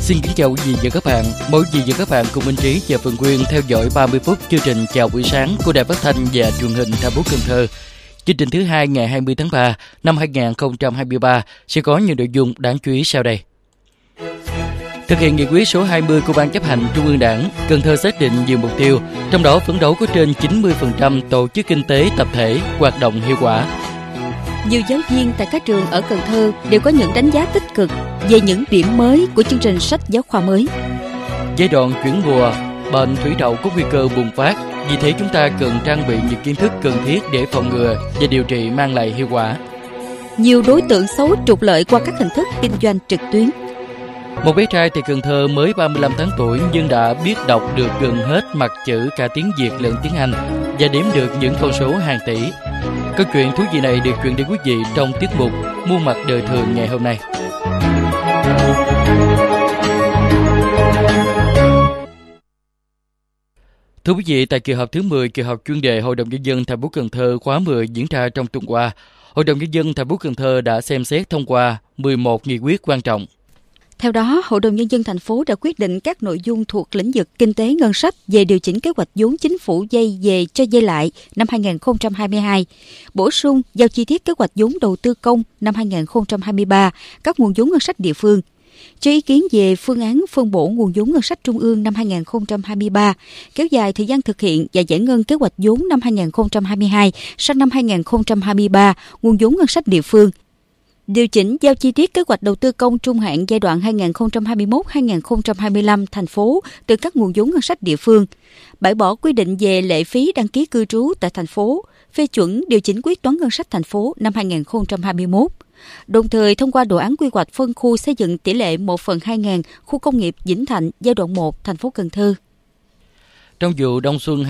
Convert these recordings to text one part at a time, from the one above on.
Xin kính chào quý vị và các bạn. Mời quý vị và các bạn cùng Minh Trí và Phương Quyên theo dõi 30 phút chương trình Chào buổi sáng của Đài Phát thanh và Truyền hình thành phố Cần Thơ. Chương trình thứ 2 ngày 20 tháng 3 năm 2023 sẽ có nhiều nội dung đáng chú ý sau đây. Thực hiện nghị quyết số 20 của Ban Chấp hành Trung ương Đảng, Cần Thơ xác định nhiều mục tiêu, trong đó phấn đấu có trên 90% tổ chức kinh tế tập thể hoạt động hiệu quả. Nhiều giáo viên tại các trường ở Cần Thơ đều có những đánh giá tích cực về những điểm mới của chương trình sách giáo khoa mới. Giai đoạn chuyển mùa, bệnh thủy đậu có nguy cơ bùng phát, vì thế chúng ta cần trang bị những kiến thức cần thiết để phòng ngừa và điều trị mang lại hiệu quả. Nhiều đối tượng xấu trục lợi qua các hình thức kinh doanh trực tuyến. Một bé trai tại Cần Thơ mới 35 tháng tuổi nhưng đã biết đọc được gần hết mặt chữ cả tiếng Việt lẫn tiếng Anh và đếm được những con số hàng tỷ. Câu chuyện thú vị này được truyền đến quý vị trong tiết mục Muôn mặt đời thường ngày hôm nay. Thưa quý vị, tại kỳ họp thứ 10 kỳ họp chuyên đề Hội đồng Nhân dân thành phố Cần Thơ khóa 10 diễn ra trong tuần qua, Hội đồng Nhân dân thành phố Cần Thơ đã xem xét thông qua 11 nghị quyết quan trọng. Theo đó, Hội đồng Nhân dân thành phố đã quyết định các nội dung thuộc lĩnh vực kinh tế ngân sách về điều chỉnh kế hoạch vốn chính phủ vay về cho vay lại năm 2022, bổ sung giao chi tiết kế hoạch vốn đầu tư công năm 2023, các nguồn vốn ngân sách địa phương, cho ý kiến về phương án phân bổ nguồn vốn ngân sách trung ương năm 2023, kéo dài thời gian thực hiện và giải ngân kế hoạch vốn năm 2022 sang năm 2023, nguồn vốn ngân sách địa phương. Điều chỉnh giao chi tiết kế hoạch đầu tư công trung hạn giai đoạn 2021-2025 thành phố từ các nguồn vốn ngân sách địa phương, bãi bỏ quy định về lệ phí đăng ký cư trú tại thành phố, phê chuẩn điều chỉnh quyết toán ngân sách thành phố năm 2021. Đồng thời thông qua đồ án quy hoạch phân khu xây dựng tỷ lệ 1/2000 khu công nghiệp Vĩnh Thạnh giai đoạn 1 thành phố Cần Thơ. Trong vụ đông xuân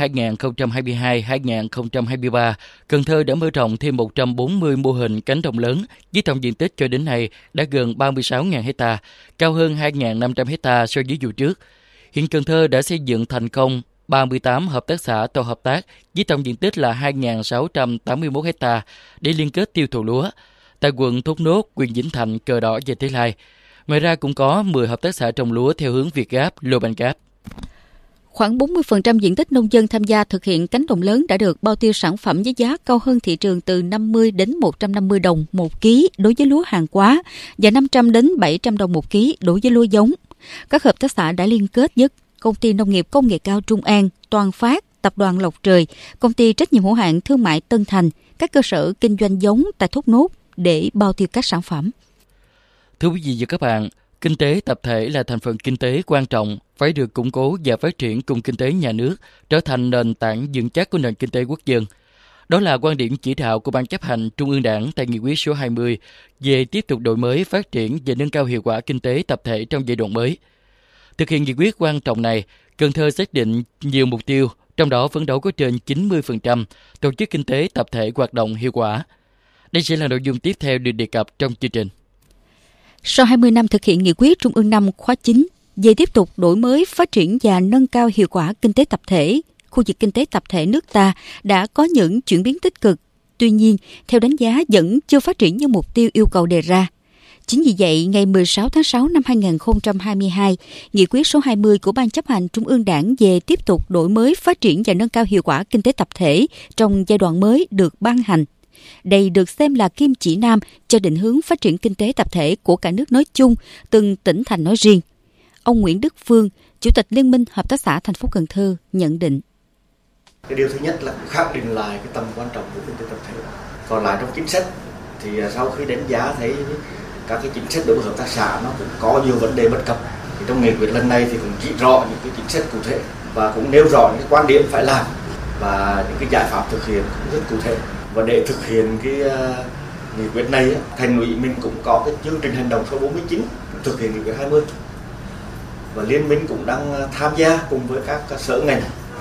2022-2023, Cần Thơ đã mở rộng thêm 140 mô hình cánh đồng lớn với tổng diện tích cho đến nay đã gần 36.000 hectare, cao hơn 2.500 hectare so với vụ trước. Hiện Cần Thơ đã xây dựng thành công 38 hợp tác xã tổ hợp tác với tổng diện tích là 2.681 hectare để liên kết tiêu thụ lúa tại quận Thốt Nốt, huyện Vĩnh Thạnh, Cờ Đỏ và Thới Lai. Ngoài ra cũng có 10 hợp tác xã trồng lúa theo hướng Việt Gáp, Lô Banh Gáp. Khoảng 40% diện tích nông dân tham gia thực hiện cánh đồng lớn đã được bao tiêu sản phẩm với giá cao hơn thị trường từ 50 đến 150 đồng một ký đối với lúa hàng hóa và 500 đến 700 đồng một ký đối với lúa giống. Các hợp tác xã đã liên kết với Công ty Nông nghiệp Công nghệ cao Trung An, Toàn Phát, Tập đoàn Lộc Trời, Công ty trách nhiệm hữu hạn Thương mại Tân Thành, các cơ sở kinh doanh giống tại Thốt Nốt để bao tiêu các sản phẩm. Thưa quý vị và các bạn, kinh tế tập thể là thành phần kinh tế quan trọng, phải được củng cố và phát triển cùng kinh tế nhà nước, trở thành nền tảng vững chắc của nền kinh tế quốc dân. Đó là quan điểm chỉ đạo của Ban Chấp hành Trung ương Đảng tại nghị quyết số 20 về tiếp tục đổi mới, phát triển và nâng cao hiệu quả kinh tế tập thể trong giai đoạn mới. Thực hiện nghị quyết quan trọng này, Cần Thơ xác định nhiều mục tiêu, trong đó phấn đấu có trên 90% tổ chức kinh tế tập thể hoạt động hiệu quả. Đây sẽ là nội dung tiếp theo được đề cập trong chương trình. Sau 20 năm thực hiện nghị quyết Trung ương 5 khóa 9 về tiếp tục đổi mới, phát triển và nâng cao hiệu quả kinh tế tập thể, khu vực kinh tế tập thể nước ta đã có những chuyển biến tích cực. Tuy nhiên, theo đánh giá vẫn chưa phát triển như mục tiêu yêu cầu đề ra. Chính vì vậy, ngày 16 tháng 6 năm 2022, nghị quyết số 20 của Ban Chấp hành Trung ương Đảng về tiếp tục đổi mới, phát triển và nâng cao hiệu quả kinh tế tập thể trong giai đoạn mới được ban hành. Đây được xem là kim chỉ nam cho định hướng phát triển kinh tế tập thể của cả nước nói chung, từng tỉnh thành nói riêng. Ông Nguyễn Đức Phương, Chủ tịch Liên minh Hợp tác xã thành phố Cần Thơ nhận định. Cái điều thứ nhất là khẳng định lại cái tầm quan trọng của kinh tế tập thể. Còn lại trong chính sách thì sau khi đánh giá thấy các cái chính sách đối với hợp tác xã nó cũng có nhiều vấn đề bất cập. Thì trong nghị quyết lần này thì cũng chỉ rõ những cái chính sách cụ thể và cũng nêu rõ những cái quan điểm phải làm và những cái giải pháp thực hiện cũng rất cụ thể. Và để thực hiện cái nghị quyết này, thành ủy mình cũng có cái chương trình hành động số 49 thực hiện nghị quyết 20. Và liên minh cũng đang tham gia cùng với các sở ngành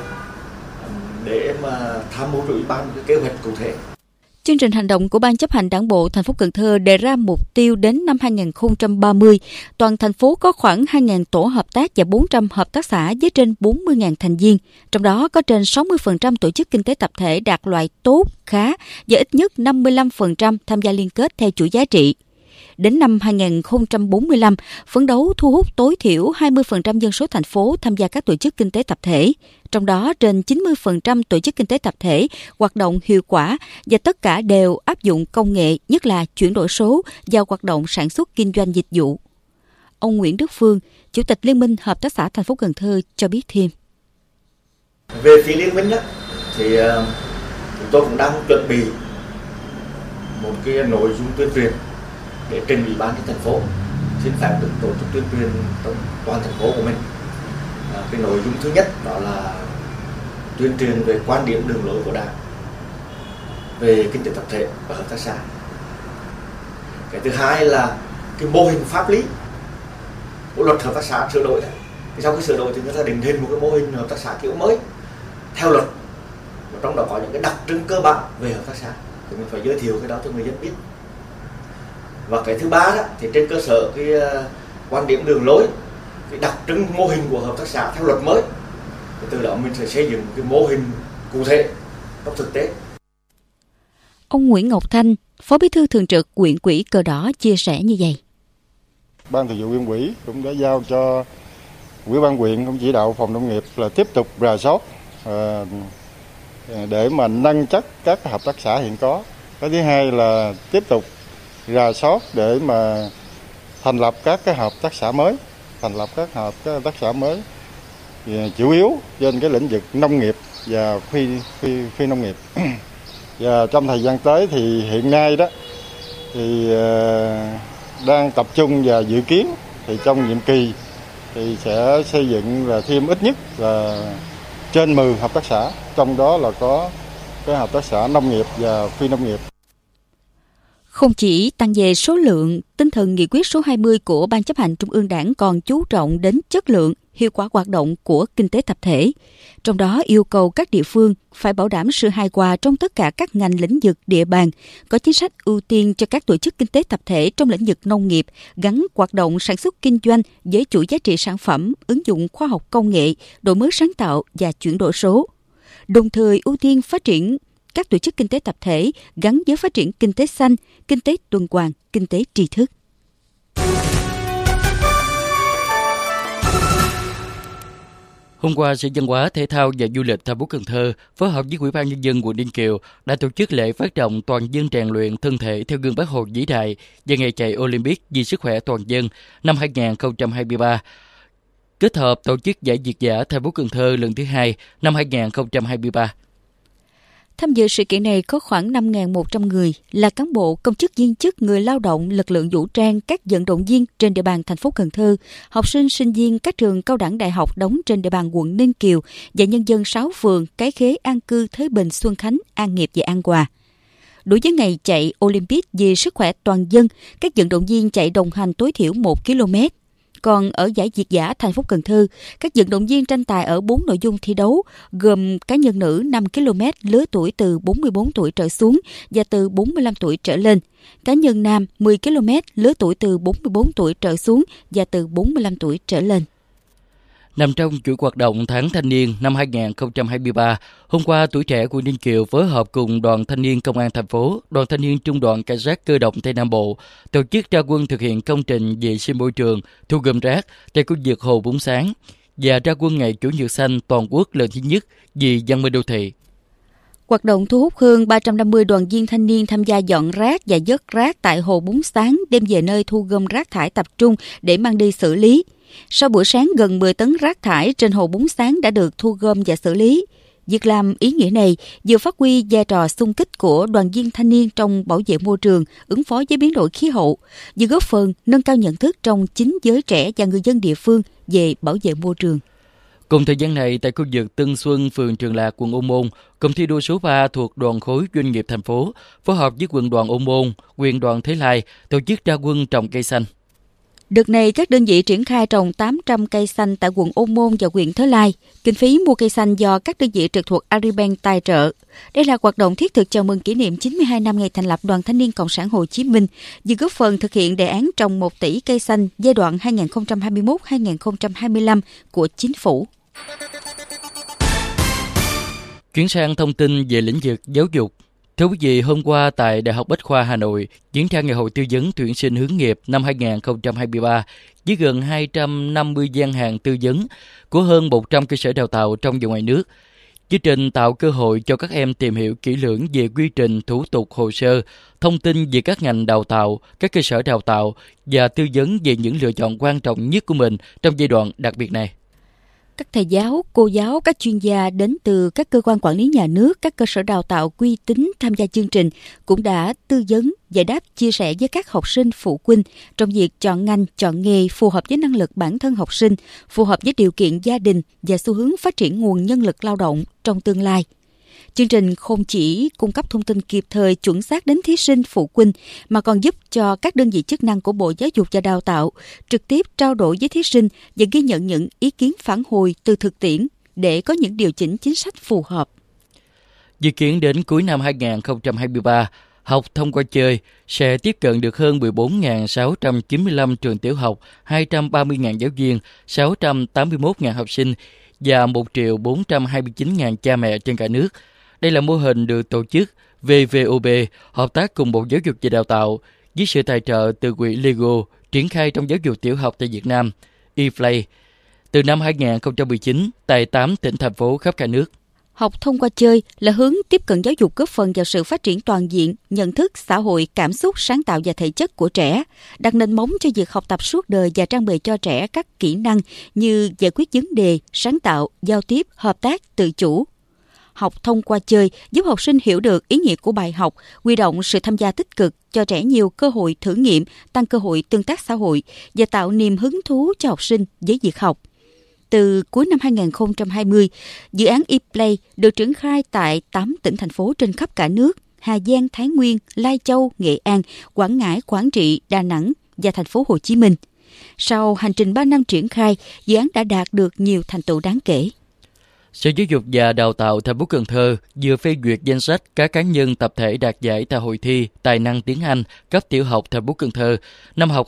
để mà tham mưu cho ủy ban cái kế hoạch cụ thể. Chương trình hành động của Ban Chấp hành Đảng bộ thành phố Cần Thơ đề ra mục tiêu đến năm 2030, toàn thành phố có khoảng 2.000 tổ hợp tác và 400 hợp tác xã với trên 40.000 thành viên. Trong đó có trên 60% tổ chức kinh tế tập thể đạt loại tốt, khá và ít nhất 55% tham gia liên kết theo chuỗi giá trị. Đến năm 2045, phấn đấu thu hút tối thiểu 20% dân số thành phố tham gia các tổ chức kinh tế tập thể. Trong đó, trên 90% tổ chức kinh tế tập thể hoạt động hiệu quả và tất cả đều áp dụng công nghệ, nhất là chuyển đổi số vào hoạt động sản xuất kinh doanh dịch vụ. Ông Nguyễn Đức Phương, Chủ tịch Liên minh Hợp tác xã thành phố Cần Thơ cho biết thêm. Về phía liên minh thì chúng tôi cũng đang chuẩn bị một cái nội dung tuyên truyền để trình ủy ban nhân thành phố xin phép được tổ chức tuyên truyền trong toàn thành phố của mình. Cái nội dung thứ nhất đó là tuyên truyền về quan điểm đường lối của Đảng về kinh tế tập thể và hợp tác xã. Cái thứ hai là cái mô hình pháp lý của luật hợp tác xã sửa đổi. Sau khi sửa đổi thì người ta định hình một cái mô hình hợp tác xã kiểu mới theo luật, và trong đó có những cái đặc trưng cơ bản về hợp tác xã thì mình phải giới thiệu cái đó cho người dân biết. Và cái thứ ba thì trên cơ sở cái quan điểm đường lối, cái đặc trưng mô hình của hợp tác xã theo luật mới, thì từ đó mình sẽ xây dựng cái mô hình cụ thể trong thực tế. Ông Nguyễn Ngọc Thanh, Phó Bí thư Thường trực Huyện ủy Cờ Đỏ chia sẻ như vậy. Ban Thường vụ Huyện ủy cũng đã giao cho Ủy ban huyện cũng chỉ đạo phòng nông nghiệp là tiếp tục rà soát để mà nâng chất các hợp tác xã hiện có. Cái thứ hai là tiếp tục rà soát để mà thành lập các cái hợp tác xã mới, chủ yếu trên cái lĩnh vực nông nghiệp và phi nông nghiệp. Và trong thời gian tới thì hiện nay đó thì đang tập trung và dự kiến thì trong nhiệm kỳ thì sẽ xây dựng là thêm ít nhất là trên 10 hợp tác xã, trong đó là có cái hợp tác xã nông nghiệp và phi nông nghiệp. Không chỉ tăng về số lượng, tinh thần nghị quyết số 20 của Ban chấp hành Trung ương Đảng còn chú trọng đến chất lượng, hiệu quả hoạt động của kinh tế tập thể. Trong đó yêu cầu các địa phương phải bảo đảm sự hài hòa trong tất cả các ngành lĩnh vực địa bàn, có chính sách ưu tiên cho các tổ chức kinh tế tập thể trong lĩnh vực nông nghiệp, gắn hoạt động sản xuất kinh doanh với chuỗi giá trị sản phẩm, ứng dụng khoa học công nghệ, đổi mới sáng tạo và chuyển đổi số. Đồng thời ưu tiên phát triển các tổ chức kinh tế tập thể gắn với phát triển kinh tế xanh, kinh tế tuần hoàn, kinh tế tri thức. Hôm qua, Sở Văn hóa, Thể thao và Du lịch thành phố Cần Thơ phối hợp với Ủy ban Nhân dân quận Ninh Kiều đã tổ chức lễ phát động toàn dân rèn luyện thân thể theo gương Bác Hồ vĩ đại và ngày chạy Olympic vì sức khỏe toàn dân năm 2023, kết hợp tổ chức giải Việt dã thành phố Cần Thơ lần thứ 2 năm 2023. Tham dự sự kiện này có khoảng 5.100 người là cán bộ, công chức viên chức, người lao động, lực lượng vũ trang, các vận động viên trên địa bàn thành phố Cần Thơ, học sinh, sinh viên các trường cao đẳng đại học đóng trên địa bàn quận Ninh Kiều và nhân dân 6 phường Cái Khế, An Cư, Thới Bình, Xuân Khánh, An Nghiệp và An Hòa. Đối với ngày chạy Olympic vì sức khỏe toàn dân, các vận động viên chạy đồng hành tối thiểu 1 km. Còn ở giải Việt dã thành phố Cần Thơ, các vận động viên tranh tài ở 4 nội dung thi đấu, gồm cá nhân nữ 5 km lứa tuổi từ 44 tuổi trở xuống và từ 45 tuổi trở lên, cá nhân nam 10 km lứa tuổi từ 44 tuổi trở xuống và từ 45 tuổi trở lên. Nằm trong chuỗi hoạt động tháng thanh niên năm 2023, hôm qua Tuổi Trẻ quận Ninh Kiều phối hợp cùng Đoàn Thanh niên Công an thành phố, Đoàn Thanh niên Trung đoàn Cảnh sát Cơ động Tây Nam Bộ tổ chức ra quân thực hiện công trình vệ sinh môi trường, thu gom rác tại khu vực Hồ Bún Sáng và ra quân ngày Chủ nhật xanh toàn quốc lần thứ nhất vì văn minh đô thị. Hoạt động thu hút hơn 350 đoàn viên thanh niên tham gia dọn rác và vớt rác tại Hồ Bún Sáng, đem về nơi thu gom rác thải tập trung để mang đi xử lý. Sau buổi sáng, gần 10 tấn rác thải trên Hồ Bún Sáng đã được thu gom và xử lý. Việc làm ý nghĩa này vừa phát huy vai trò xung kích của đoàn viên thanh niên trong bảo vệ môi trường, ứng phó với biến đổi khí hậu, vừa góp phần nâng cao nhận thức trong chính giới trẻ và người dân địa phương về bảo vệ môi trường. Cùng thời gian này, tại khu vực Tân Xuân, phường Trường Lạc, quận Ô Môn, cụm thi đua số 3 thuộc Đoàn khối Doanh nghiệp thành phố phối hợp với quận đoàn Ô Môn, huyện đoàn Thới Lai tổ chức ra quân trồng cây xanh. Đợt này, các đơn vị triển khai trồng 800 cây xanh tại quận Ô Môn và huyện Thới Lai. Kinh phí mua cây xanh do các đơn vị trực thuộc Agribank tài trợ. Đây là hoạt động thiết thực chào mừng kỷ niệm 92 năm ngày thành lập Đoàn Thanh niên Cộng sản Hồ Chí Minh, vừa góp phần thực hiện đề án trồng 1 tỷ cây xanh giai đoạn 2021-2025 của Chính phủ. Chuyển sang thông tin về lĩnh vực giáo dục. Thưa quý vị, hôm qua tại Đại học Bách khoa Hà Nội diễn ra ngày hội tư vấn tuyển sinh hướng nghiệp năm 2023 với gần 250 gian hàng tư vấn của hơn 100 cơ sở đào tạo trong và ngoài nước. Chương trình tạo cơ hội cho các em tìm hiểu kỹ lưỡng về quy trình, thủ tục, hồ sơ, thông tin về các ngành đào tạo, các cơ sở đào tạo và tư vấn về những lựa chọn quan trọng nhất của mình trong giai đoạn đặc biệt này. Các thầy giáo, cô giáo, các chuyên gia đến từ các cơ quan quản lý nhà nước, các cơ sở đào tạo uy tín tham gia chương trình cũng đã tư vấn, giải đáp, chia sẻ với các học sinh, phụ huynh trong việc chọn ngành, chọn nghề phù hợp với năng lực bản thân học sinh, phù hợp với điều kiện gia đình và xu hướng phát triển nguồn nhân lực lao động trong tương lai. Chương trình không chỉ cung cấp thông tin kịp thời chuẩn xác đến thí sinh, phụ huynh mà còn giúp cho các đơn vị chức năng của Bộ Giáo dục và Đào tạo trực tiếp trao đổi với thí sinh và ghi nhận những ý kiến phản hồi từ thực tiễn để có những điều chỉnh chính sách phù hợp. Dự kiến đến cuối năm 2023, học thông qua chơi sẽ tiếp cận được hơn 14.695 trường tiểu học, 230.000 giáo viên, 681.000 học sinh và 1.429.000 cha mẹ trên cả nước. Đây là mô hình được tổ chức VVOB hợp tác cùng Bộ Giáo dục và Đào tạo với sự tài trợ từ quỹ Lego triển khai trong giáo dục tiểu học tại Việt Nam, ePlay, từ năm 2019 tại 8 tỉnh, thành phố khắp cả nước. Học thông qua chơi là hướng tiếp cận giáo dục góp phần vào sự phát triển toàn diện, nhận thức, xã hội, cảm xúc, sáng tạo và thể chất của trẻ, đặt nền móng cho việc học tập suốt đời và trang bị cho trẻ các kỹ năng như giải quyết vấn đề, sáng tạo, giao tiếp, hợp tác, tự chủ. Học thông qua chơi giúp học sinh hiểu được ý nghĩa của bài học, huy động sự tham gia tích cực, cho trẻ nhiều cơ hội thử nghiệm, tăng cơ hội tương tác xã hội và tạo niềm hứng thú cho học sinh với việc học. Từ cuối năm 2020, dự án ePlay được triển khai tại 8 tỉnh, thành phố trên khắp cả nước: Hà Giang, Thái Nguyên, Lai Châu, Nghệ An, Quảng Ngãi, Quảng Trị, Đà Nẵng và thành phố Hồ Chí Minh. Sau hành trình 3 năm triển khai, dự án đã đạt được nhiều thành tựu đáng kể. Sở Giáo dục và Đào tạo thành phố Cần Thơ vừa phê duyệt danh sách các cá nhân tập thể đạt giải tại hội thi Tài năng tiếng Anh cấp tiểu học thành phố Cần Thơ năm học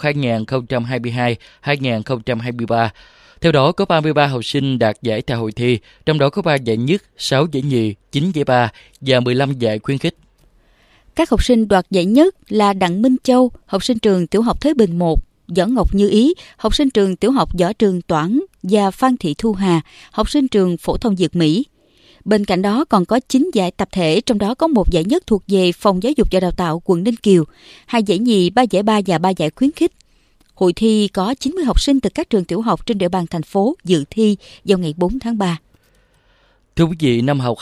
2022-2023. Theo đó, có 33 học sinh đạt giải tại hội thi, trong đó có 3 giải nhất, 6 giải nhì, 9 giải ba và 15 giải khuyến khích. Các học sinh đoạt giải nhất là Đặng Minh Châu, học sinh trường tiểu học Thới Bình 1, Võ Ngọc Như Ý, học sinh trường tiểu học Võ Trường Toản và Phan Thị Thu Hà, học sinh trường phổ thông Việt Mỹ. Bên cạnh đó còn có 9 giải tập thể, trong đó có 1 giải nhất thuộc về Phòng Giáo dục và Đào tạo quận Ninh Kiều, 2 giải nhì, 3 giải ba và 3 giải khuyến khích. Hội thi có 90 học sinh từ các trường tiểu học trên địa bàn thành phố dự thi vào ngày 4 tháng 3. Thưa quý vị, năm học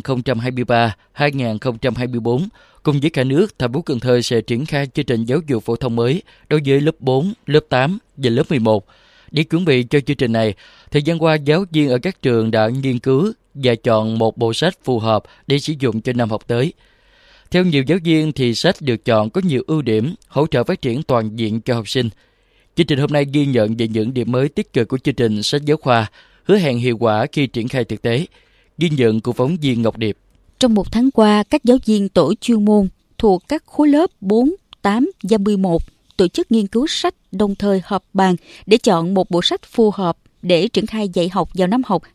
2023-2024, cùng với cả nước, thành phố Cần Thơ sẽ triển khai chương trình giáo dục phổ thông mới đối với lớp 4, lớp 8 và lớp 11. Để chuẩn bị cho chương trình này, thời gian qua giáo viên ở các trường đã nghiên cứu và chọn một bộ sách phù hợp để sử dụng cho năm học tới. Theo nhiều giáo viên thì sách được chọn có nhiều ưu điểm, hỗ trợ phát triển toàn diện cho học sinh. Chương trình hôm nay ghi nhận về những điểm mới tích cực của chương trình sách giáo khoa, hứa hẹn hiệu quả khi triển khai thực tế. Ghi nhận của phóng viên Ngọc Điệp. Trong một tháng qua, các giáo viên tổ chuyên môn thuộc các khối lớp 4, 8 và 11 tổ chức nghiên cứu sách, đồng thời họp bàn để chọn một bộ sách phù hợp để triển khai dạy học vào năm học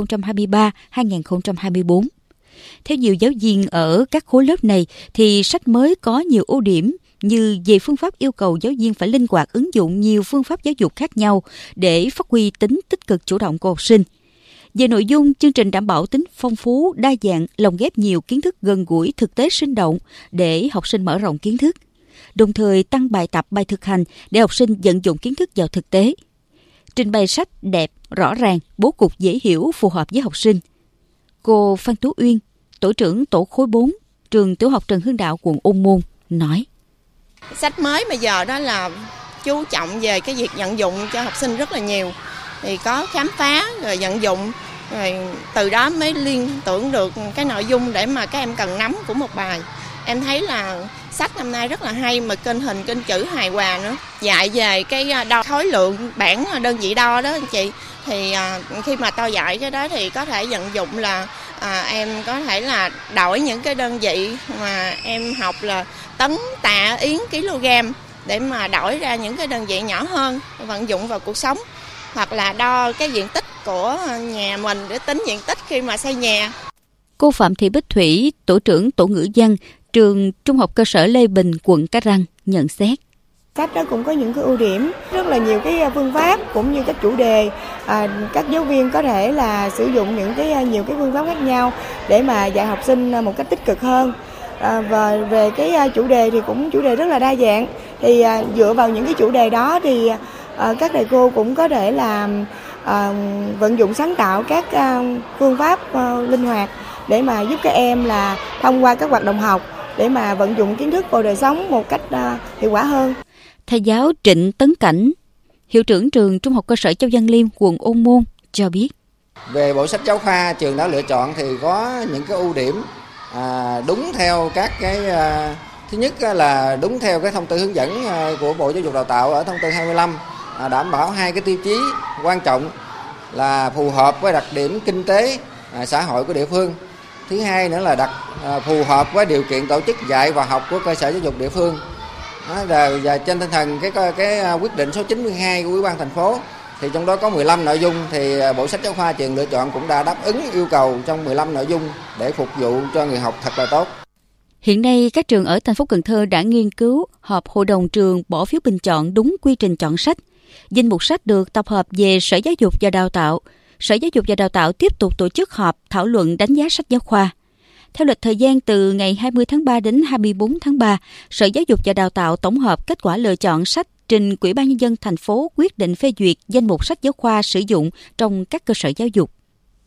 2023-2024. Theo nhiều giáo viên ở các khối lớp này, thì sách mới có nhiều ưu điểm như về phương pháp yêu cầu giáo viên phải linh hoạt ứng dụng nhiều phương pháp giáo dục khác nhau để phát huy tính tích cực chủ động của học sinh. Về nội dung, chương trình đảm bảo tính phong phú, đa dạng, lồng ghép nhiều kiến thức gần gũi, thực tế sinh động để học sinh mở rộng kiến thức, đồng thời tăng bài tập, bài thực hành để học sinh vận dụng kiến thức vào thực tế. Trình bày sách đẹp, rõ ràng, bố cục dễ hiểu, phù hợp với học sinh. Cô Phan Tú Uyên, tổ trưởng tổ khối 4, trường tiểu học Trần Hưng Đạo, quận Ôn Môn, nói: Sách mới bây giờ đó là chú trọng về cái việc vận dụng cho học sinh rất là nhiều. Thì có khám phá rồi vận dụng, rồi từ đó mới liên tưởng được cái nội dung để mà các em cần nắm của một bài. Em thấy là sách năm nay rất là hay, mà kênh hình, kênh chữ hài hòa nữa. Dạy về cái đo khối lượng bảng đơn vị đo đó anh chị. Thì khi mà tôi dạy cái đó thì có thể vận dụng là em có thể là đổi những cái đơn vị mà em học là tấn, tạ, yến, kg để mà đổi ra những cái đơn vị nhỏ hơn, vận dụng vào cuộc sống. Hoặc là đo cái diện tích của nhà mình để tính diện tích khi mà xây nhà. Cô Phạm Thị Bích Thủy, tổ trưởng tổ ngữ văn, trường Trung học cơ sở Lê Bình, quận Cái Răng nhận xét. Sách đó cũng có những cái ưu điểm, rất là nhiều cái phương pháp cũng như các chủ đề. Các giáo viên có thể là sử dụng nhiều cái phương pháp khác nhau để mà dạy học sinh một cách tích cực hơn. Và về cái chủ đề thì cũng chủ đề rất là đa dạng. Thì dựa vào những cái chủ đề đó thì các thầy cô cũng có thể là vận dụng sáng tạo các phương pháp linh hoạt để mà giúp các em là thông qua các hoạt động học để mà vận dụng kiến thức vào đời sống một cách hiệu quả hơn. Thầy giáo Trịnh Tấn Cảnh, hiệu trưởng trường Trung học cơ sở Châu Văn Liêm, quận Ô Môn cho biết. Về bộ sách giáo khoa trường đã lựa chọn thì có những cái ưu điểm đúng theo các cái thứ nhất là đúng theo cái thông tư hướng dẫn của Bộ Giáo dục Đào tạo ở thông tư 25, đảm bảo hai cái tiêu chí quan trọng là phù hợp với đặc điểm kinh tế xã hội của địa phương. Thứ hai nữa là phù hợp với điều kiện tổ chức dạy và học của cơ sở giáo dục địa phương. Và trên tinh thần cái quyết định số 92 của Ủy ban thành phố thì trong đó có 15 nội dung thì bộ sách giáo khoa trường lựa chọn cũng đã đáp ứng yêu cầu trong 15 nội dung để phục vụ cho người học thật là tốt. Hiện nay, các trường ở thành phố Cần Thơ đã nghiên cứu họp hội đồng trường bỏ phiếu bình chọn đúng quy trình chọn sách. Danh mục sách được tập hợp về Sở Giáo dục và Đào tạo. Sở Giáo dục và Đào tạo tiếp tục tổ chức họp thảo luận đánh giá sách giáo khoa. Theo lịch thời gian từ ngày 20 tháng 3 đến 24 tháng 3, Sở Giáo dục và Đào tạo tổng hợp kết quả lựa chọn sách trình Ủy ban Nhân dân thành phố quyết định phê duyệt danh mục sách giáo khoa sử dụng trong các cơ sở giáo dục.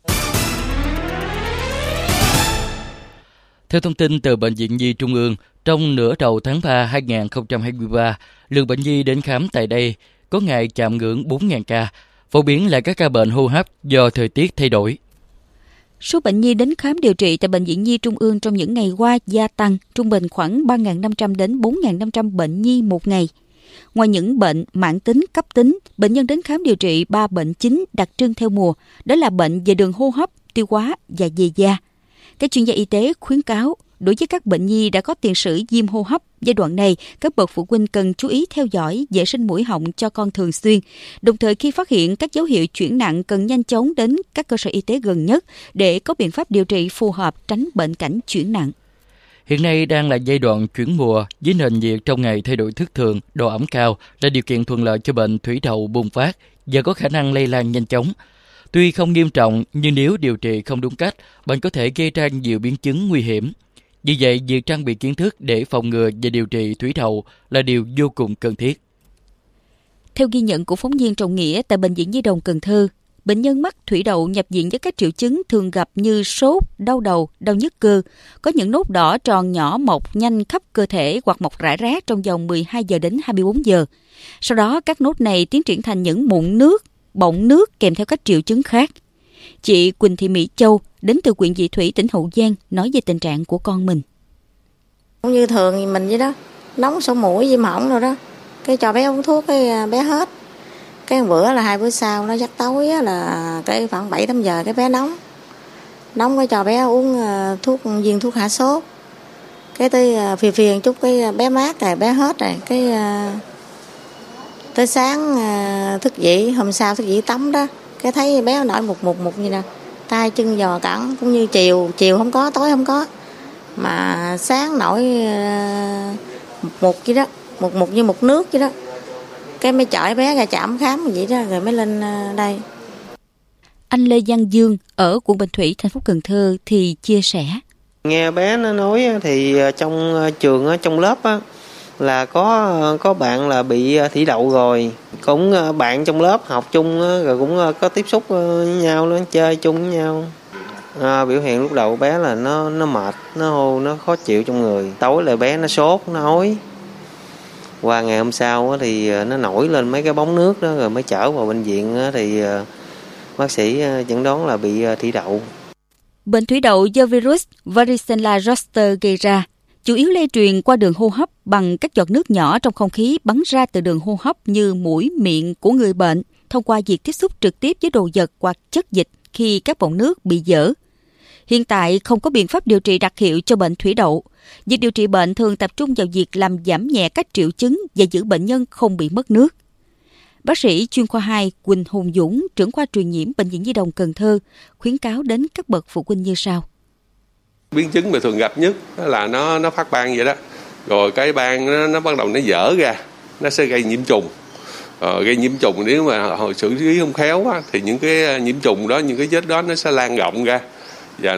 Theo thông tin từ Bệnh viện Nhi Trung ương, trong nửa đầu tháng 3 2023, lượng bệnh nhi đến khám tại đây có ngày chạm ngưỡng 4.000 ca, phổ biến là các ca bệnh hô hấp do thời tiết thay đổi. Số bệnh nhi đến khám điều trị tại Bệnh viện Nhi Trung ương trong những ngày qua gia tăng, trung bình khoảng 3.500 đến 4.500 bệnh nhi một ngày. Ngoài những bệnh mãn tính, cấp tính, bệnh nhân đến khám điều trị 3 bệnh chính đặc trưng theo mùa, đó là bệnh về đường hô hấp, tiêu hóa và về da. Các chuyên gia y tế khuyến cáo, đối với các bệnh nhi đã có tiền sử viêm hô hấp, giai đoạn này, các bậc phụ huynh cần chú ý theo dõi vệ sinh mũi họng cho con thường xuyên. Đồng thời khi phát hiện các dấu hiệu chuyển nặng cần nhanh chóng đến các cơ sở y tế gần nhất để có biện pháp điều trị phù hợp tránh bệnh cảnh chuyển nặng. Hiện nay đang là giai đoạn chuyển mùa, với nền nhiệt trong ngày thay đổi thất thường, độ ẩm cao là điều kiện thuận lợi cho bệnh thủy đậu bùng phát và có khả năng lây lan nhanh chóng. Tuy không nghiêm trọng, nhưng nếu điều trị không đúng cách, bệnh có thể gây ra nhiều biến chứng nguy hiểm. Vì vậy, việc trang bị kiến thức để phòng ngừa và điều trị thủy đậu là điều vô cùng cần thiết. Theo ghi nhận của phóng viên Trọng Nghĩa tại Bệnh viện Nhi đồng Cần Thơ, bệnh nhân mắc thủy đậu nhập viện với các triệu chứng thường gặp như sốt, đau đầu, đau nhức cơ, có những nốt đỏ tròn nhỏ mọc nhanh khắp cơ thể hoặc mọc rải rác trong vòng 12 giờ đến 24 giờ. Sau đó, các nốt này tiến triển thành những mụn nước, bọng nước kèm theo các triệu chứng khác. Chị Quỳnh Thị Mỹ Châu đến từ huyện Vị Thủy, tỉnh Hậu Giang nói về tình trạng của con mình. Cũng như thường thì mình vậy đó, nóng sổ mũi, viêm họng rồi đó, cái cho bé uống thuốc cái bé hết. Cái bữa là 2 bữa sau nó giấc tối là cái khoảng 7-8 giờ cái bé nóng cái cho bé uống viên thuốc hạ sốt. Cái tới phiền chút cái bé mát rồi bé hết rồi, cái tới sáng thức dậy, hôm sau thức dậy tắm đó, cái thấy bé nổi mục như nè, tay chân giò cẳng, cũng như chiều không có, tối không có, mà sáng nổi mục vậy đó, mục như mục nước vậy đó. Cái mới chở bé ra trạm khám vậy đó, rồi mới lên đây. Anh Lê Văn Dương ở quận Bình Thủy, thành phố Cần Thơ thì chia sẻ. Nghe bé nó nói thì trong trường, trong lớp á, là có bạn là bị thủy đậu rồi, cũng bạn trong lớp học chung rồi cũng có tiếp xúc với nhau, nó chơi chung với nhau. Biểu hiện lúc đầu bé là nó mệt, nó hô, nó khó chịu trong người. Tối là bé nó sốt, nó ói. Qua ngày hôm sau thì nó nổi lên mấy cái bóng nước đó, rồi mới chở vào bệnh viện thì bác sĩ chẩn đoán là bị thủy đậu. Bệnh thủy đậu do virus Varicella zoster gây ra, chủ yếu lây truyền qua đường hô hấp bằng các giọt nước nhỏ trong không khí bắn ra từ đường hô hấp như mũi, miệng của người bệnh thông qua việc tiếp xúc trực tiếp với đồ vật hoặc chất dịch khi các bọng nước bị dở. Hiện tại không có biện pháp điều trị đặc hiệu cho bệnh thủy đậu. Việc điều trị bệnh thường tập trung vào việc làm giảm nhẹ các triệu chứng và giữ bệnh nhân không bị mất nước. Bác sĩ chuyên khoa 2 Quỳnh Hùng Dũng, trưởng khoa truyền nhiễm Bệnh viện Nhi đồng Cần Thơ, khuyến cáo đến các bậc phụ huynh như sau. Biến chứng mà thường gặp nhất là nó phát ban vậy đó. Rồi cái ban nó bắt đầu nó dở ra, nó sẽ gây nhiễm trùng. Gây nhiễm trùng nếu mà hồi xử lý không khéo á, thì những cái nhiễm trùng đó, những cái vết đó nó sẽ lan rộng ra và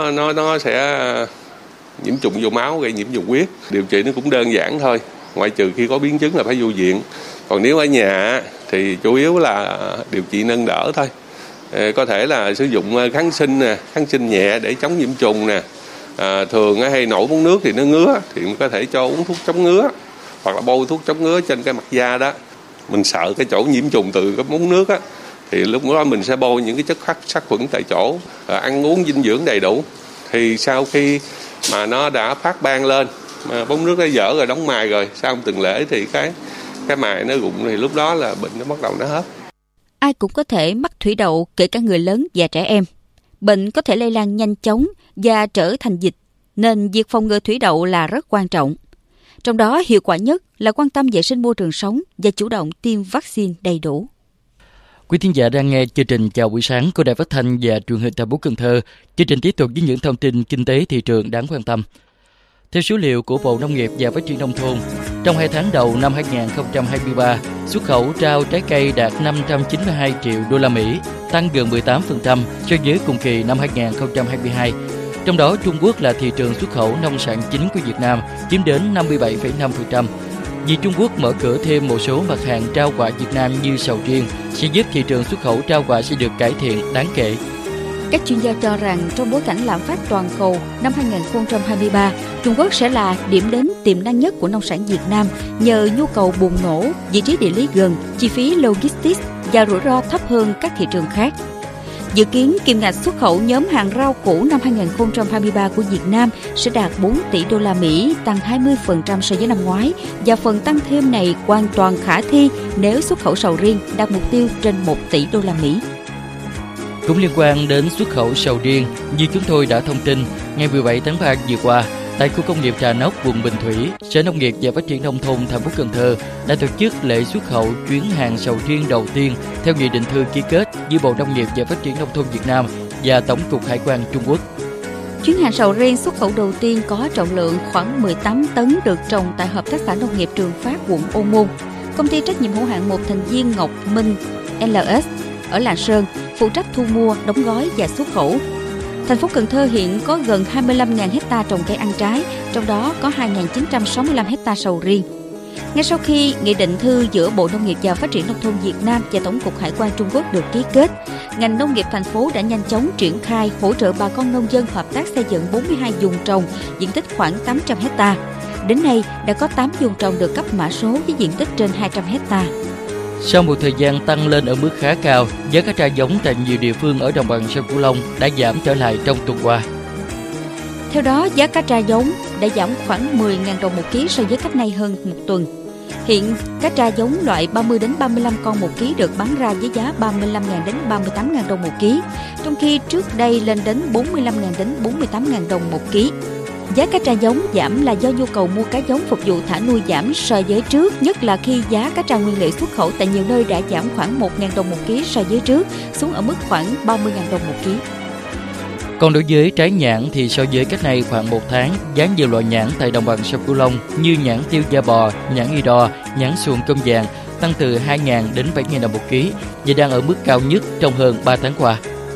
nó sẽ nhiễm trùng vô máu, gây nhiễm trùng huyết. Điều trị nó cũng đơn giản thôi, ngoại trừ khi có biến chứng là phải vô viện. Còn nếu ở nhà thì chủ yếu là điều trị nâng đỡ thôi. Có thể là sử dụng kháng sinh nhẹ để chống nhiễm trùng nè. Thường hay nổi bún nước thì nó ngứa thì mình có thể cho uống thuốc chống ngứa hoặc là bôi thuốc chống ngứa trên cái mặt da đó. Mình sợ cái chỗ nhiễm trùng từ cái bún nước á thì lúc đó mình sẽ bôi những cái chất sát khuẩn tại chỗ, ăn uống dinh dưỡng đầy đủ. Thì sau khi mà nó đã phát ban lên, mà bún nước nó dở rồi, đóng mài rồi, sau một tuần lễ thì cái mài nó rụng thì lúc đó là bệnh nó bắt đầu nó hết. Ai cũng có thể mắc thủy đậu, kể cả người lớn và trẻ em. Bệnh có thể lây lan nhanh chóng và trở thành dịch, nên việc phòng ngừa thủy đậu là rất quan trọng. Trong đó hiệu quả nhất là quan tâm vệ sinh môi trường sống và chủ động tiêm vaccine đầy đủ. Quý thính giả đang nghe chương trình Chào buổi sáng của Đài Phát thanh và Truyền hình thành phố Cần Thơ. Chương trình tiếp tục với những thông tin kinh tế thị trường đáng quan tâm. Theo số liệu của Bộ Nông nghiệp và Phát triển Nông thôn, trong 2 tháng đầu năm 2023, xuất khẩu rau trái cây đạt 592 triệu đô la Mỹ, tăng gần 18% so với cùng kỳ năm 2022. Trong đó, Trung Quốc là thị trường xuất khẩu nông sản chính của Việt Nam, chiếm đến 57,5%. Vì Trung Quốc mở cửa thêm một số mặt hàng rau quả Việt Nam như sầu riêng, sẽ giúp thị trường xuất khẩu rau quả sẽ được cải thiện đáng kể. Các chuyên gia cho rằng trong bối cảnh lạm phát toàn cầu năm 2023, Trung Quốc sẽ là điểm đến tiềm năng nhất của nông sản Việt Nam nhờ nhu cầu bùng nổ, vị trí địa lý gần, chi phí logistics và rủi ro thấp hơn các thị trường khác. Dự kiến kim ngạch xuất khẩu nhóm hàng rau củ năm 2023 của Việt Nam sẽ đạt 4 tỷ đô la Mỹ, tăng 20% so với năm ngoái, và phần tăng thêm này hoàn toàn khả thi nếu xuất khẩu sầu riêng đạt mục tiêu trên 1 tỷ đô la Mỹ. Cũng liên quan đến xuất khẩu sầu riêng, như chúng tôi đã thông tin, ngày 17 tháng 3 vừa qua, tại khu công nghiệp Trà Nóc, quận Bình Thủy, Sở Nông nghiệp và Phát triển Nông thôn thành phố Cần Thơ đã tổ chức lễ xuất khẩu chuyến hàng sầu riêng đầu tiên theo nghị định thư ký kết giữa Bộ Nông nghiệp và Phát triển Nông thôn Việt Nam và Tổng cục Hải quan Trung Quốc. Chuyến hàng sầu riêng xuất khẩu đầu tiên có trọng lượng khoảng 18 tấn được trồng tại Hợp tác xã Nông nghiệp Trường Phát, quận Ô Môn. Công ty trách nhiệm hữu hạn một thành viên Ngọc Minh LS ở Lạng Sơn phụ trách thu mua, đóng gói và xuất khẩu. Thành phố Cần Thơ hiện có gần 25.000 hecta trồng cây ăn trái, trong đó có 2.965 hecta sầu riêng. Ngay sau khi nghị định thư giữa Bộ Nông nghiệp và Phát triển Nông thôn Việt Nam và Tổng cục Hải quan Trung Quốc được ký kết, ngành nông nghiệp thành phố đã nhanh chóng triển khai hỗ trợ bà con nông dân hợp tác xây dựng 42 vùng trồng, diện tích khoảng 800 hecta. Đến nay, đã có 8 vùng trồng được cấp mã số với diện tích trên 200 hecta. Sau một thời gian tăng lên ở mức khá cao, giá cá tra giống tại nhiều địa phương ở đồng bằng sông Cửu Long đã giảm trở lại trong tuần qua. Theo đó, giá cá tra giống đã giảm khoảng 10.000 đồng một ký so với cách nay hơn một tuần. Hiện, cá tra giống loại 30 đến 35 con một ký được bán ra với giá 35.000 đến 38.000 đồng một ký, trong khi trước đây lên đến 45.000 đến 48.000 đồng một ký. Giá cá tra giống giảm là do nhu cầu mua cá giống phục vụ thả nuôi giảm so với trước, nhất là khi giá cá tra nguyên liệu xuất khẩu tại nhiều nơi đã giảm khoảng 1.000 đồng một ký so với trước, xuống ở mức khoảng 30.000 đồng một ký. Còn đối với trái nhãn thì so với cách này khoảng 1 tháng, giá nhiều loại nhãn tại đồng bằng sông Cửu Long như nhãn tiêu da bò, nhãn y đo, nhãn xuồng cơm vàng tăng từ 2.000 đến 7.000 đồng một ký và đang ở mức cao nhất trong hơn 3 tháng qua.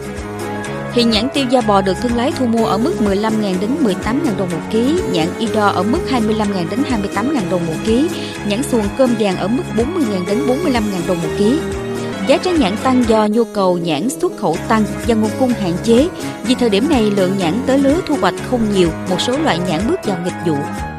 Hiện nhãn tiêu da bò được thương lái thu mua ở mức 15.000 đến 18.000 đồng một ký, nhãn y đo ở mức 25.000 đến 28.000 đồng một ký, nhãn xuồng cơm vàng ở mức 40.000 đến 45.000 đồng một ký. Giá trái nhãn tăng do nhu cầu nhãn xuất khẩu tăng và nguồn cung hạn chế. Vì thời điểm này lượng nhãn tới lứa thu hoạch không nhiều, một số loại nhãn bước vào nghịch vụ.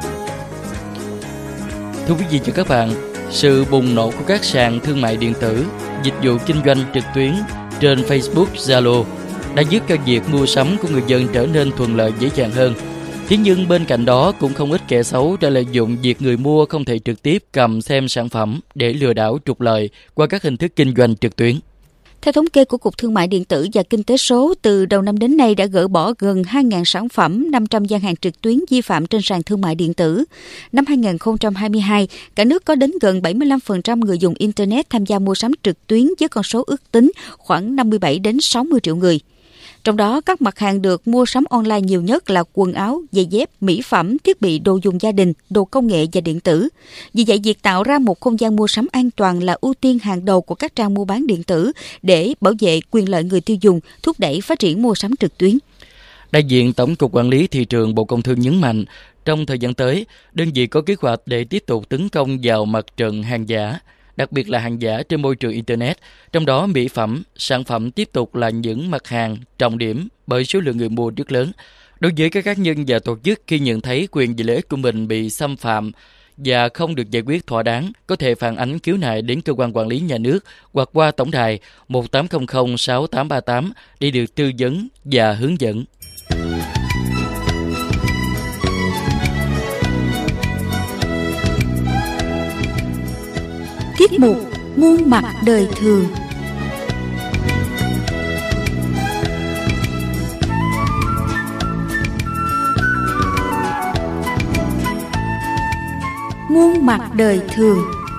Thưa quý vị và các bạn, sự bùng nổ của các sàn thương mại điện tử, dịch vụ kinh doanh trực tuyến trên Facebook, Zalo đã giúp cho việc mua sắm của người dân trở nên thuận lợi dễ dàng hơn. Thế nhưng bên cạnh đó cũng không ít kẻ xấu đã lợi dụng việc người mua không thể trực tiếp cầm xem sản phẩm để lừa đảo trục lợi qua các hình thức kinh doanh trực tuyến. Theo thống kê của Cục Thương mại Điện tử và Kinh tế số, từ đầu năm đến nay đã gỡ bỏ gần 2.000 sản phẩm, 500 gian hàng trực tuyến vi phạm trên sàn thương mại điện tử. Năm 2022, cả nước có đến gần 75% người dùng Internet tham gia mua sắm trực tuyến với con số ước tính khoảng 57 đến 60 triệu người. Trong đó, các mặt hàng được mua sắm online nhiều nhất là quần áo, giày dép, mỹ phẩm, thiết bị đồ dùng gia đình, đồ công nghệ và điện tử. Vì vậy, việc tạo ra một không gian mua sắm an toàn là ưu tiên hàng đầu của các trang mua bán điện tử để bảo vệ quyền lợi người tiêu dùng, thúc đẩy phát triển mua sắm trực tuyến. Đại diện Tổng cục Quản lý Thị trường Bộ Công Thương nhấn mạnh, trong thời gian tới, đơn vị có kế hoạch để tiếp tục tấn công vào mặt trận hàng giả, đặc biệt là hàng giả trên môi trường Internet. Trong đó, mỹ phẩm, sản phẩm tiếp tục là những mặt hàng trọng điểm bởi số lượng người mua rất lớn. Đối với các cá nhân và tổ chức khi nhận thấy quyền và lợi ích của mình bị xâm phạm và không được giải quyết thỏa đáng, có thể phản ánh khiếu nại đến cơ quan quản lý nhà nước hoặc qua tổng đài 1800 6838 để được tư vấn và hướng dẫn. Tiết mục Muôn mặt đời thường. Muôn mặt đời thường.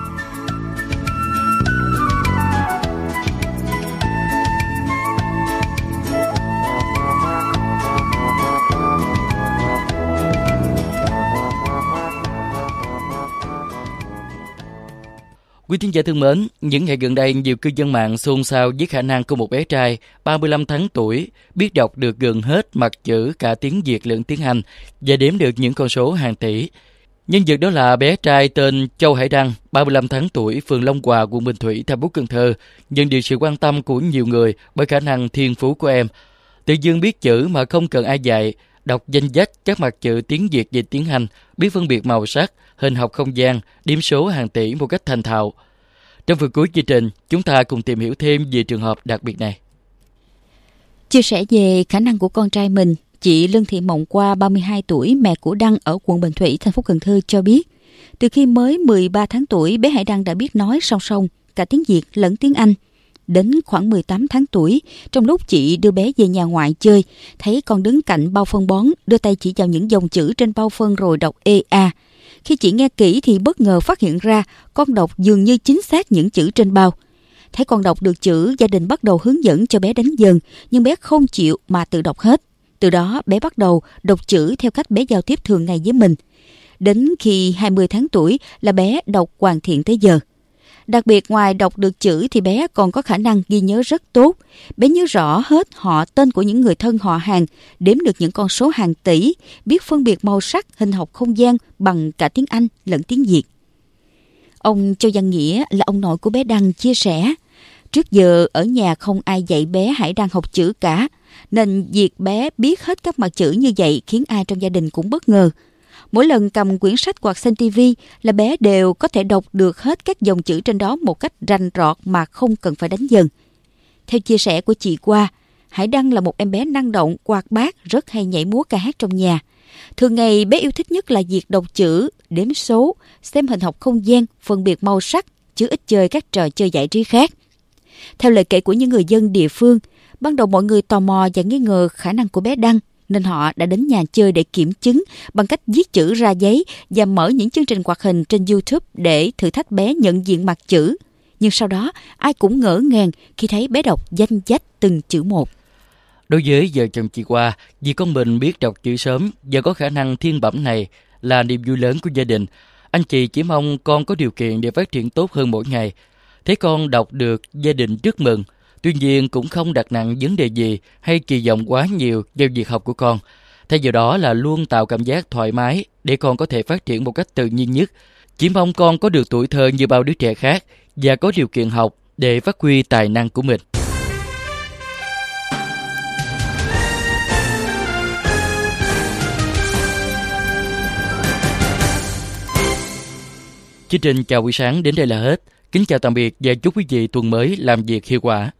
Quý thính giả thân mến, những ngày gần đây nhiều cư dân mạng xôn xao với khả năng của một bé trai 35 tháng tuổi biết đọc được gần hết mặt chữ cả tiếng Việt lẫn tiếng Anh và đếm được những con số hàng tỷ. Nhân vật đó là bé trai tên Châu Hải Đăng, 35 tháng tuổi, phường Long Hòa, quận Bình Thủy, thành phố Cần Thơ, nhận được sự quan tâm của nhiều người bởi khả năng thiên phú của em. Tự dưng biết chữ mà không cần ai dạy, đọc danh sách các mặt chữ tiếng Việt và tiếng Anh, biết phân biệt màu sắc, hình học không gian, điểm số hàng tỷ một cách thành thạo. Trong phần cuối chương trình, chúng ta cùng tìm hiểu thêm về trường hợp đặc biệt này. Chia sẻ về khả năng của con trai mình, chị Lương Thị Mộng Qua, 32 tuổi, mẹ của Đăng ở quận Bình Thủy, thành phố Cần Thơ cho biết, từ khi mới 13 tháng tuổi, bé Hải Đăng đã biết nói song song cả tiếng Việt lẫn tiếng Anh. Đến khoảng 18 tháng tuổi, trong lúc chị đưa bé về nhà ngoại chơi, thấy con đứng cạnh bao phân bón, đưa tay chỉ vào những dòng chữ trên bao phân rồi đọc EA. Khi chị nghe kỹ thì bất ngờ phát hiện ra con đọc dường như chính xác những chữ trên bao. Thấy con đọc được chữ, gia đình bắt đầu hướng dẫn cho bé đánh vần, nhưng bé không chịu mà tự đọc hết. Từ đó, bé bắt đầu đọc chữ theo cách bé giao tiếp thường ngày với mình. Đến khi 20 tháng tuổi là bé đọc hoàn thiện tới giờ. Đặc biệt ngoài đọc được chữ thì bé còn có khả năng ghi nhớ rất tốt. Bé nhớ rõ hết họ tên của những người thân họ hàng, đếm được những con số hàng tỷ, biết phân biệt màu sắc, hình học không gian bằng cả tiếng Anh lẫn tiếng Việt. Ông Châu Văn Nghĩa là ông nội của bé Đăng chia sẻ, trước giờ ở nhà không ai dạy bé Hải Đăng học chữ cả, nên việc bé biết hết các mặt chữ như vậy khiến ai trong gia đình cũng bất ngờ. Mỗi lần cầm quyển sách hoặc xem TV là bé đều có thể đọc được hết các dòng chữ trên đó một cách rành rọt mà không cần phải đánh vần. Theo chia sẻ của chị Qua, Hải Đăng là một em bé năng động, hoạt bát, rất hay nhảy múa ca hát trong nhà. Thường ngày bé yêu thích nhất là việc đọc chữ, đếm số, xem hình học không gian, phân biệt màu sắc, chứ ít chơi các trò chơi giải trí khác. Theo lời kể của những người dân địa phương, ban đầu mọi người tò mò và nghi ngờ khả năng của bé Đăng, nên họ đã đến nhà chơi để kiểm chứng bằng cách viết chữ ra giấy và mở những chương trình hoạt hình trên YouTube để thử thách bé nhận diện mặt chữ. Nhưng sau đó, ai cũng ngỡ ngàng khi thấy bé đọc danh sách từng chữ một. Đối với vợ chồng chị Qua, vì con mình biết đọc chữ sớm và có khả năng thiên bẩm này là niềm vui lớn của gia đình. Anh chị chỉ mong con có điều kiện để phát triển tốt hơn mỗi ngày. Thấy con đọc được, gia đình rất mừng. Tuy nhiên cũng không đặt nặng vấn đề gì hay kỳ vọng quá nhiều vào việc học của con. Thay vào đó là luôn tạo cảm giác thoải mái để con có thể phát triển một cách tự nhiên nhất. Chỉ mong con có được tuổi thơ như bao đứa trẻ khác và có điều kiện học để phát huy tài năng của mình. Chương trình Chào buổi sáng đến đây là hết. Kính chào tạm biệt và chúc quý vị tuần mới làm việc hiệu quả.